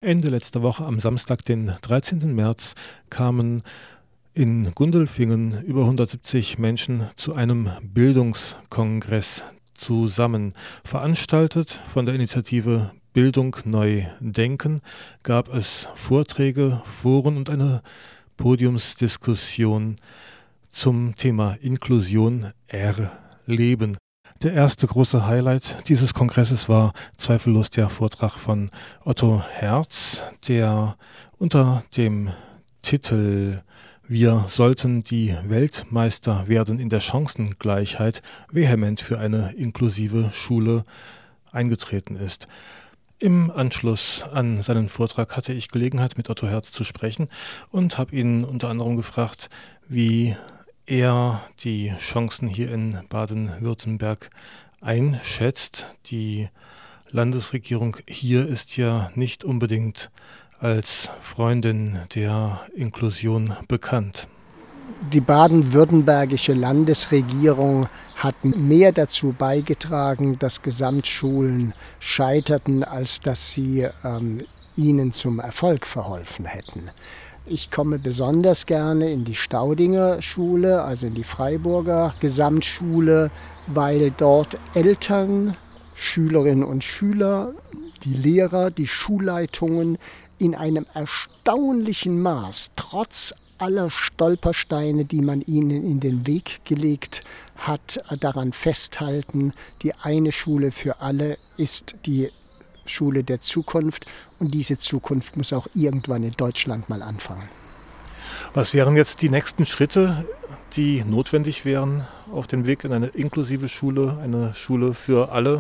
Ende letzter Woche am Samstag, den 13. März, kamen in Gundelfingen über 170 Menschen zu einem Bildungskongress zusammen. Veranstaltet von der Initiative Bildung neu denken gab es Vorträge, Foren und eine Podiumsdiskussion zum Thema Inklusion erleben. Der erste große Highlight dieses Kongresses war zweifellos der Vortrag von Otto Herz, der unter dem Titel „Wir sollten die Weltmeister werden in der Chancengleichheit" vehement für eine inklusive Schule eingetreten ist. Im Anschluss an seinen Vortrag hatte ich Gelegenheit, mit Otto Herz zu sprechen und habe ihn unter anderem gefragt, wie er die Chancen hier in Baden-Württemberg einschätzt. Die Landesregierung hier ist ja nicht unbedingt als Freundin der Inklusion bekannt. Die baden-württembergische Landesregierung hat mehr dazu beigetragen, dass Gesamtschulen scheiterten, als dass sie ihnen zum Erfolg verholfen hätten. Ich komme besonders gerne in die Staudinger Schule, also in die Freiburger Gesamtschule, weil dort Eltern, Schülerinnen und Schüler, die Lehrer, die Schulleitungen in einem erstaunlichen Maß, trotz aller Stolpersteine, die man ihnen in den Weg gelegt hat, daran festhalten, die eine Schule für alle ist die Schule der Zukunft und diese Zukunft muss auch irgendwann in Deutschland mal anfangen. Was wären jetzt die nächsten Schritte, die notwendig wären auf dem Weg in eine inklusive Schule, eine Schule für alle?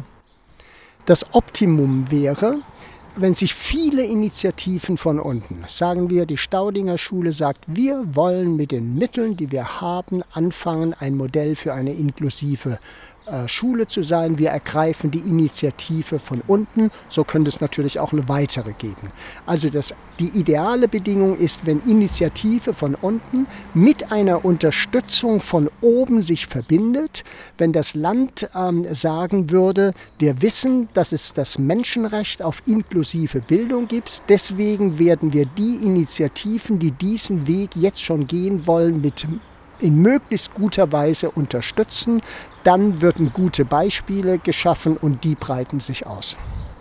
Das Optimum wäre, wenn sich viele Initiativen von unten, sagen wir, die Staudinger Schule sagt, wir wollen mit den Mitteln, die wir haben, anfangen, ein Modell für eine inklusive Schule zu sein. Wir ergreifen die Initiative von unten, so könnte es natürlich auch eine weitere geben. Also die ideale Bedingung ist, wenn Initiative von unten mit einer Unterstützung von oben sich verbindet, wenn das Land sagen würde, wir wissen, dass es das Menschenrecht auf inklusive Bildung gibt, deswegen werden wir die Initiativen, die diesen Weg jetzt schon gehen wollen, in möglichst guter Weise unterstützen, dann würden gute Beispiele geschaffen und die breiten sich aus.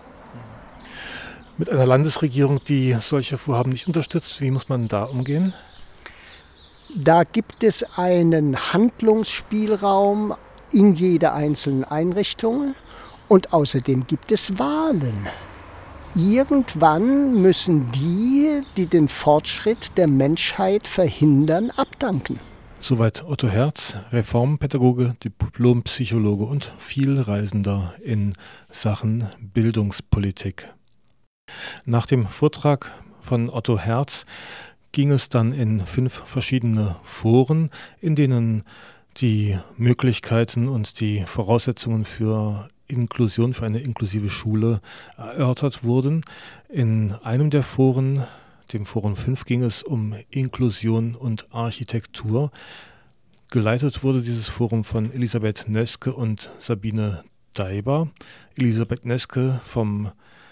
Mit einer Landesregierung, die solche Vorhaben nicht unterstützt, wie muss man da umgehen? Da gibt es einen Handlungsspielraum in jeder einzelnen Einrichtung und außerdem gibt es Wahlen. Irgendwann müssen die den Fortschritt der Menschheit verhindern, abdanken. Soweit Otto Herz, Reformpädagoge, Diplompsychologe und Vielreisender in Sachen Bildungspolitik. Nach dem Vortrag von Otto Herz ging es dann in 5 verschiedene Foren, in denen die Möglichkeiten und die Voraussetzungen für Inklusion, für eine inklusive Schule erörtert wurden. In einem der Foren, dem Forum 5, ging es um Inklusion und Architektur. Geleitet wurde dieses Forum von Elisabeth Nöske und Sabine Daiber. Elisabeth Nöske von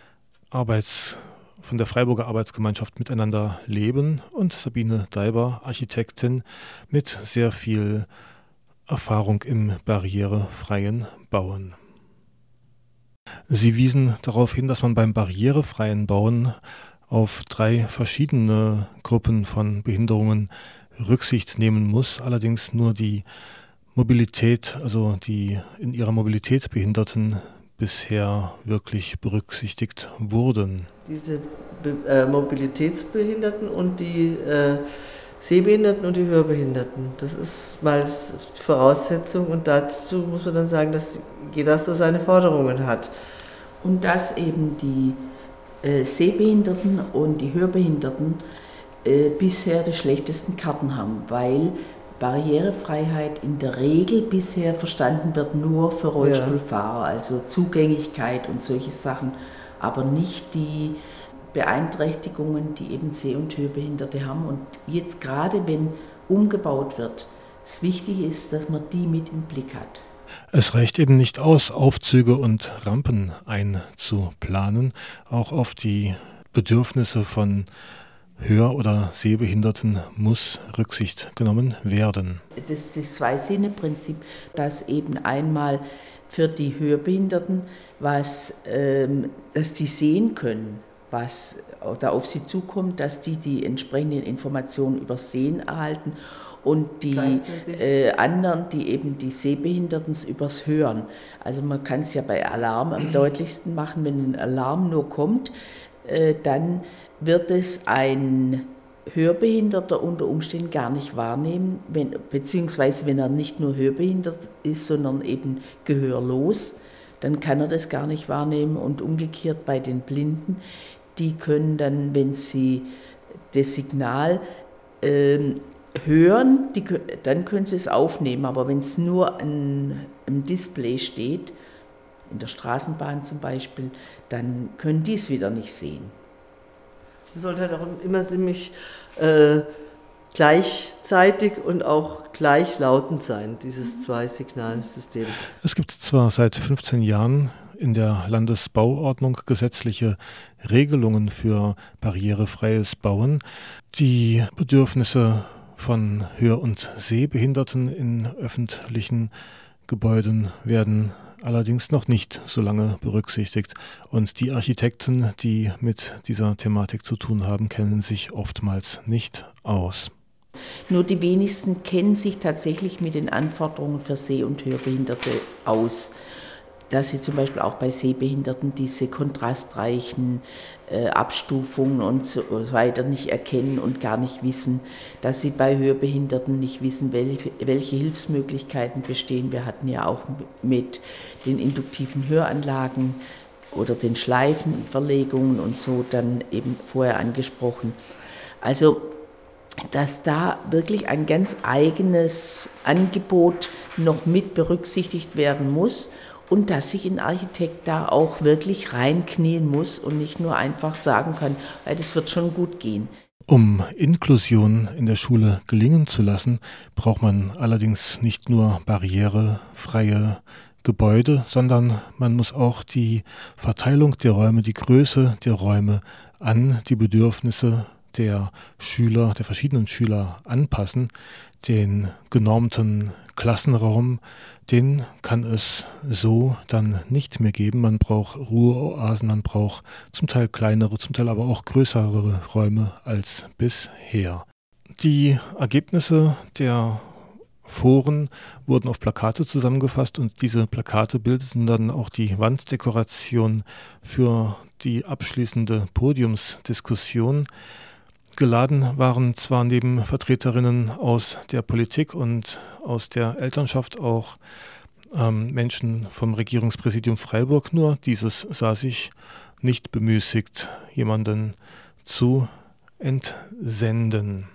der Freiburger Arbeitsgemeinschaft Miteinander Leben und Sabine Daiber, Architektin mit sehr viel Erfahrung im barrierefreien Bauen. Sie wiesen darauf hin, dass man beim barrierefreien Bauen auf 3 verschiedene Gruppen von Behinderungen Rücksicht nehmen muss, allerdings nur die Mobilität, also die in ihrer Mobilität Behinderten bisher wirklich berücksichtigt wurden. Diese Mobilitätsbehinderten und die Sehbehinderten und die Hörbehinderten, das ist mal die Voraussetzung und dazu muss man dann sagen, dass jeder so seine Forderungen hat. Und dass eben die Sehbehinderten und die Hörbehinderten bisher die schlechtesten Karten haben, weil Barrierefreiheit in der Regel bisher verstanden wird nur für Rollstuhlfahrer, also Zugänglichkeit und solche Sachen, aber nicht die Beeinträchtigungen, die eben Seh- und Hörbehinderte haben. Und jetzt gerade, wenn umgebaut wird, es wichtig ist, dass man die mit im Blick hat. Es reicht eben nicht aus, Aufzüge und Rampen einzuplanen. Auch auf die Bedürfnisse von Hör- oder Sehbehinderten muss Rücksicht genommen werden. Das Zwei-Sinne-Prinzip, dass eben einmal für die Hörbehinderten, dass die sehen können, was da auf sie zukommt, dass die entsprechenden Informationen über Sehen erhalten und die anderen, die eben die Sehbehinderten, übers Hören. Also man kann es ja bei Alarm am deutlichsten machen, wenn ein Alarm nur kommt, dann wird es ein Hörbehinderter unter Umständen gar nicht wahrnehmen, beziehungsweise wenn er nicht nur hörbehindert ist, sondern eben gehörlos, dann kann er das gar nicht wahrnehmen. Und umgekehrt bei den Blinden, die können dann, wenn sie das Signal hören, dann können sie es aufnehmen. Aber wenn es nur im Display steht, in der Straßenbahn zum Beispiel, dann können die es wieder nicht sehen. Es sollte halt auch immer ziemlich gleichzeitig und auch gleichlautend sein, dieses Zwei-Signalsystem. Es gibt zwar seit 15 Jahren in der Landesbauordnung gesetzliche Regelungen für barrierefreies Bauen. Die Bedürfnisse von Hör- und Sehbehinderten in öffentlichen Gebäuden werden allerdings noch nicht so lange berücksichtigt. Und die Architekten, die mit dieser Thematik zu tun haben, kennen sich oftmals nicht aus. Nur die wenigsten kennen sich tatsächlich mit den Anforderungen für Seh- und Hörbehinderte aus. Dass sie zum Beispiel auch bei Sehbehinderten diese kontrastreichen Abstufungen und so weiter nicht erkennen und gar nicht wissen, dass sie bei Hörbehinderten nicht wissen, welche Hilfsmöglichkeiten bestehen. Wir hatten ja auch mit den induktiven Höranlagen oder den Schleifenverlegungen und so dann eben vorher angesprochen. Also, dass da wirklich ein ganz eigenes Angebot noch mit berücksichtigt werden muss. Und dass sich ein Architekt da auch wirklich reinknien muss und nicht nur einfach sagen kann, das wird schon gut gehen. Um Inklusion in der Schule gelingen zu lassen, braucht man allerdings nicht nur barrierefreie Gebäude, sondern man muss auch die Verteilung der Räume, die Größe der Räume an die Bedürfnisse der Schüler, der verschiedenen Schüler anpassen. Den genormten Klassenraum, den kann es so dann nicht mehr geben. Man braucht Ruheoasen, man braucht zum Teil kleinere, zum Teil aber auch größere Räume als bisher. Die Ergebnisse der Foren wurden auf Plakate zusammengefasst und diese Plakate bildeten dann auch die Wanddekoration für die abschließende Podiumsdiskussion. Geladen waren zwar neben Vertreterinnen aus der Politik und aus der Elternschaft auch Menschen vom Regierungspräsidium Freiburg, nur dieses sah sich nicht bemüßigt, jemanden zu entsenden.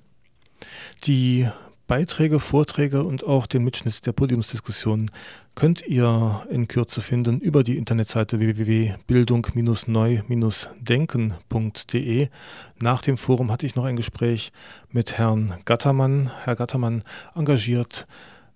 Die Beiträge, Vorträge und auch den Mitschnitt der Podiumsdiskussion könnt ihr in Kürze finden über die Internetseite www.bildung-neu-denken.de. Nach dem Forum hatte ich noch ein Gespräch mit Herrn Gattermann. Herr Gattermann engagiert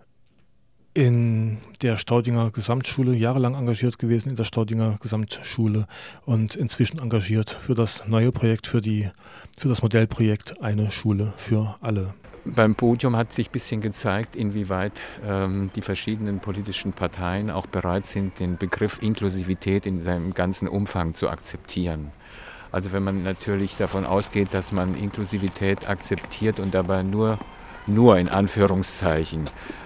in der Staudinger Gesamtschule, jahrelang engagiert gewesen in der Staudinger Gesamtschule und inzwischen engagiert für das neue Projekt, für das Modellprojekt Eine Schule für alle. Beim Podium hat sich ein bisschen gezeigt, inwieweit die verschiedenen politischen Parteien auch bereit sind, den Begriff Inklusivität in seinem ganzen Umfang zu akzeptieren. Also wenn man natürlich davon ausgeht, dass man Inklusivität akzeptiert und dabei nur in Anführungszeichen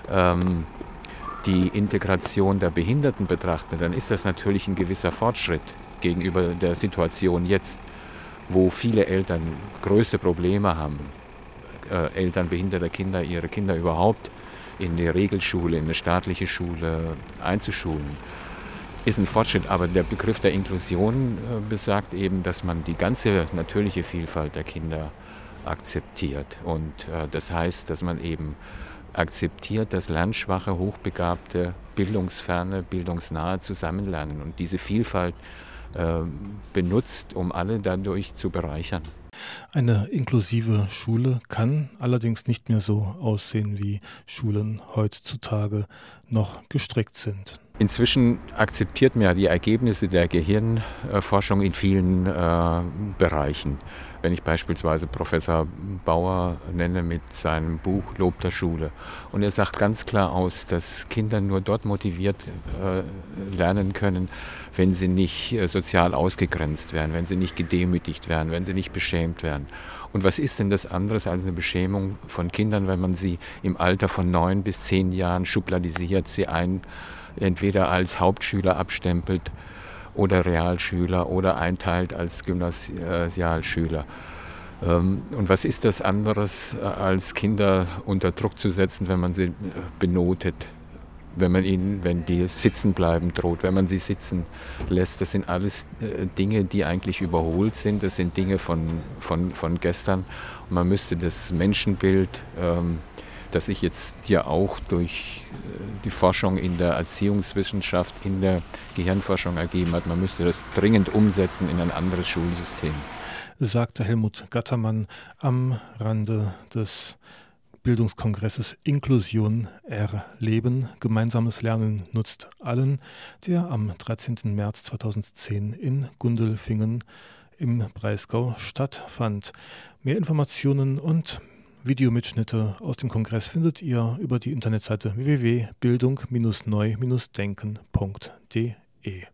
die Integration der Behinderten betrachtet, dann ist das natürlich ein gewisser Fortschritt gegenüber der Situation jetzt, wo viele Eltern größte Probleme haben. Eltern behinderter Kinder, ihre Kinder überhaupt in die Regelschule, in eine staatliche Schule einzuschulen, ist ein Fortschritt. Aber der Begriff der Inklusion besagt eben, dass man die ganze natürliche Vielfalt der Kinder akzeptiert. Und das heißt, dass man eben akzeptiert, dass lernschwache, hochbegabte, bildungsferne, bildungsnahe zusammenlernen und diese Vielfalt benutzt, um alle dadurch zu bereichern. Eine inklusive Schule kann allerdings nicht mehr so aussehen, wie Schulen heutzutage noch gestrickt sind. Inzwischen akzeptiert man ja die Ergebnisse der Gehirnforschung in vielen Bereichen. Wenn ich beispielsweise Professor Bauer nenne mit seinem Buch Lob der Schule. Und er sagt ganz klar aus, dass Kinder nur dort motiviert lernen können, wenn sie nicht sozial ausgegrenzt werden, wenn sie nicht gedemütigt werden, wenn sie nicht beschämt werden. Und was ist denn das anderes als eine Beschämung von Kindern, wenn man sie im Alter von 9 bis 10 Jahren schubladisiert, sie entweder als Hauptschüler abstempelt oder Realschüler oder einteilt als Gymnasialschüler. Und was ist das anderes, als Kinder unter Druck zu setzen, wenn man sie benotet, wenn die sitzen bleiben droht, wenn man sie sitzen lässt? Das sind alles Dinge, die eigentlich überholt sind. Das sind Dinge von gestern. Und man müsste das Menschenbild, das sich jetzt ja auch durch die Forschung in der Erziehungswissenschaft, in der Gehirnforschung ergeben hat, man müsste das dringend umsetzen in ein anderes Schulsystem. Sagte Helmut Gattermann am Rande des Bildungskongresses Inklusion erleben. Gemeinsames Lernen nutzt allen, der am 13. März 2010 in Gundelfingen im Breisgau stattfand. Mehr Informationen und Videomitschnitte aus dem Kongress findet ihr über die Internetseite www.bildung-neu-denken.de.